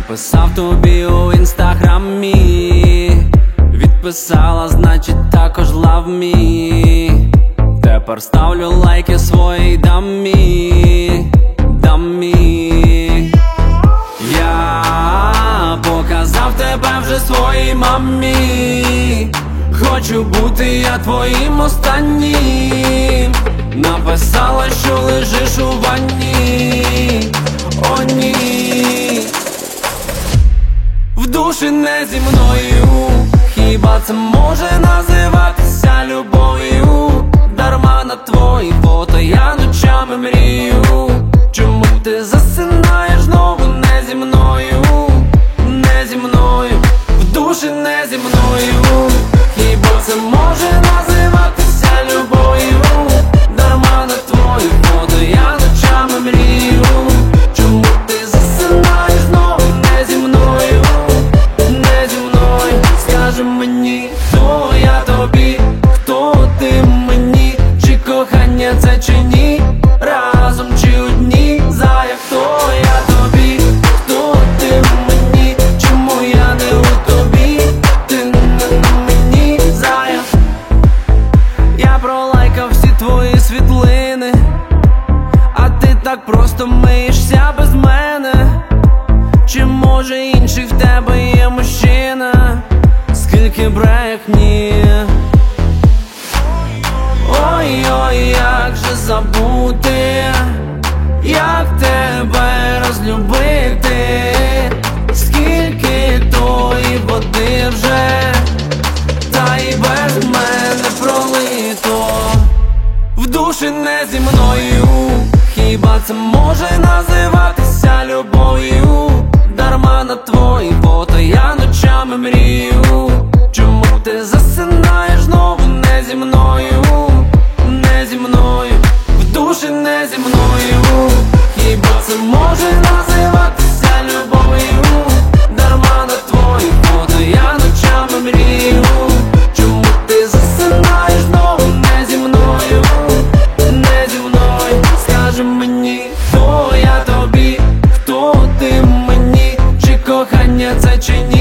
Написав тобі у інстаграмі, відписала, значить також love me. Тепер ставлю лайки своїй дамі. Я показав тебе вже своїй мамі. Хочу бути я твоїм останнім. Написала, що лежиш у ванні. О ні, в душі не зі мною. Хіба це може називатися любов'ю? Дарма на твої фото я ночами мрію. Чому ти засинаєш знову не зі мною? Не зі мною, в душі не зі мною. Хіба це може називатися любов'ю? Дарма на твої фото я ночами мрію. Чому ти засинаєш знову не зі мною? Не зі мною. Скажи мені, хто я тобі, хто ти мені? Чи кохання це чи ні? Разом чи одні? Зая, хто я тобі, хто ти мені? Чому я не у тобі? Ти не на мені, зая. Я пролайкав всі твої світлини, а ти так просто миєшся без мене. Чи може інший в тебе є мужчина? Скільки брехні. Ой-ой, як же забути, як тебе розлюбити? Скільки тої води вже, та й без мене пролито. В душі не зі мною. Хіба це може називатися любов'ю? Дарма на твої фото я ночами мрію. Чому ти засинаєш знову не зі мною? Не зі мною, в душі не зі мною. Хіба це може називатися любов'ю? Дарма на твої фото я ночами мрію. Чому ти засинаєш знову не зі мною? Не зі мною. Скажи мені, хто я тобі, хто ти мені? Чи кохання це чи ні?